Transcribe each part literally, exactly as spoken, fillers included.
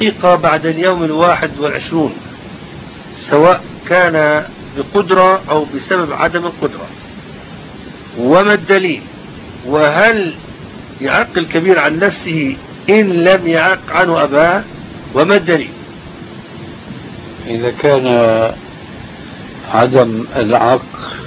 العقيقة بعد اليوم الواحد والعشرون، سواء كان بقدرة أو بسبب عدم القدرة، وما الدليل؟ وهل يعق الكبير عن نفسه إن لم يعق عنه أباه؟ وما الدليل؟ إذا كان عدم العق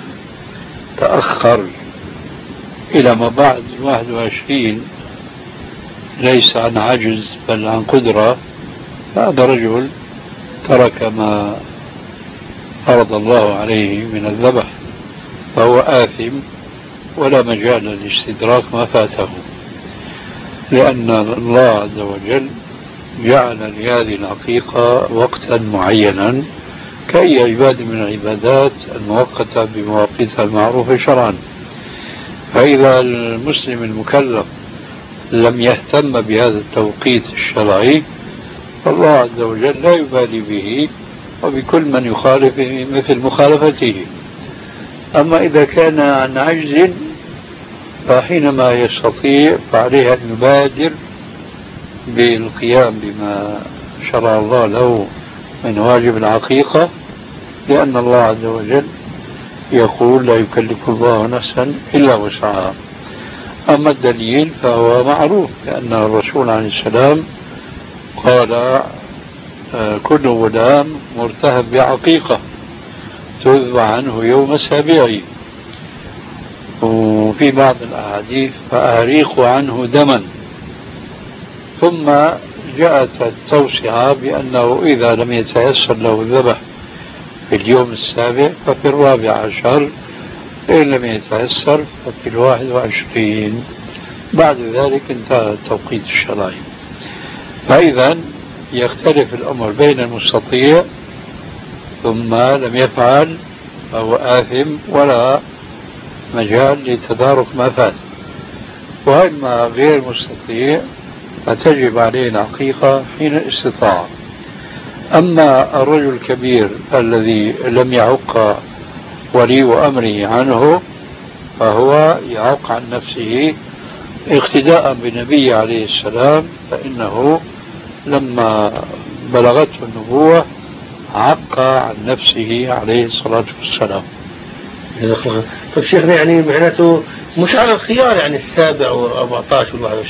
تأخر إلى ما بعد الواحد وعشرين ليس عن عجز بل عن قدرة، فهذا رجل ترك ما فرض الله عليه من الذبح، فهو آثم ولا مجال لاستدراك ما فاته، لأن الله عز وجل جعل لهذه العقيقة وقتا معينا كأي عبادة من العبادات المؤقتة بمواقيتها المعروفة شرعا. فإذا المسلم المكلف لم يهتم بهذا التوقيت الشرعي فالله عز وجل لا يبالي به وبكل من يخالفه مثل مخالفته. أما إذا كان عن عجز فحينما يستطيع فعليه أن يبادر بالقيام بما شرع الله له من واجب العقيقة، لأن الله عز وجل يقول لا يكلف الله نفسا إلا وسعها. أما الدليل فهو معروف، لأن الرسول عليه السلام قال كل غلام مرتهب بعقيقة تذبح عنه يوم سابعه، وفي بعض الأحاديث فأريق عنه دما. ثم جاءت التوسعة بأنه إذا لم يتيسر له الذبح في اليوم السابع ففي الرابع عشر، إن لم يتيسر ففي الواحد وعشرين. بعد ذلك انتهى التوقيت الشرعي. فإذا يختلف الأمر بين المستطيع ثم لم يفعل فهو آثم ولا مجال لتدارك ما فات، وأما غير مستطيع فتجب عليه العقيقة حين الاستطاعة. أما الرجل الكبير الذي لم يعق ولي أمره عنه فهو يعق عن نفسه اقتداء بالنبي عليه السلام، فإنه لما بلغته النبوة عق عن نفسه عليه الصلاة والسلام. طيب شيخنا، يعني معناته مش على الخيار، يعني السابع والأربعة عشر والواحد